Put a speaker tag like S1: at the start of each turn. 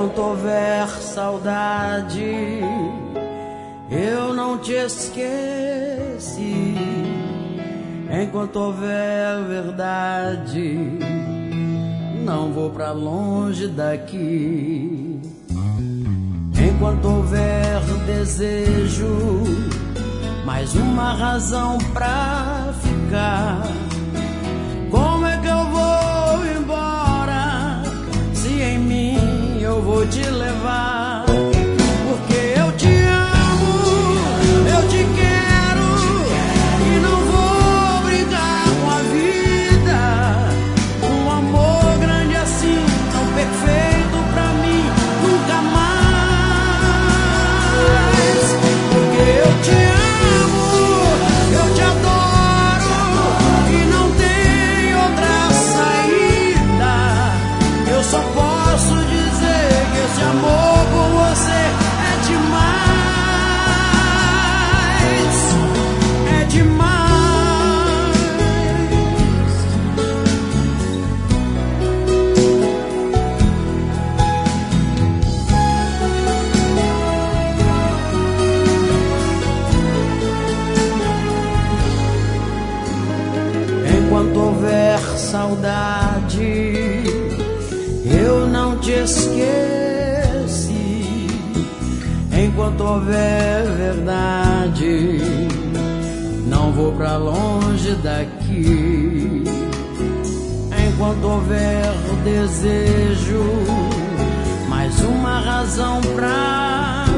S1: Enquanto houver saudade, eu não te esqueci. Enquanto houver verdade, não vou pra longe daqui. Enquanto houver desejo, mais uma razão pra ficar. Como é que eu vou embora se em mim eu vou te levar? Porque eu te amo, eu te quero e não vou brincar com a vida. Um amor grande assim, tão perfeito pra mim, nunca mais. Porque eu te amo, eu te adoro e não tem outra saída. Eu só posso dizer que esse amor por você é demais, é demais. Enquanto houver saudade, eu não te esqueci. Enquanto houver verdade, não vou pra longe daqui. Enquanto houver desejo, mais uma razão pra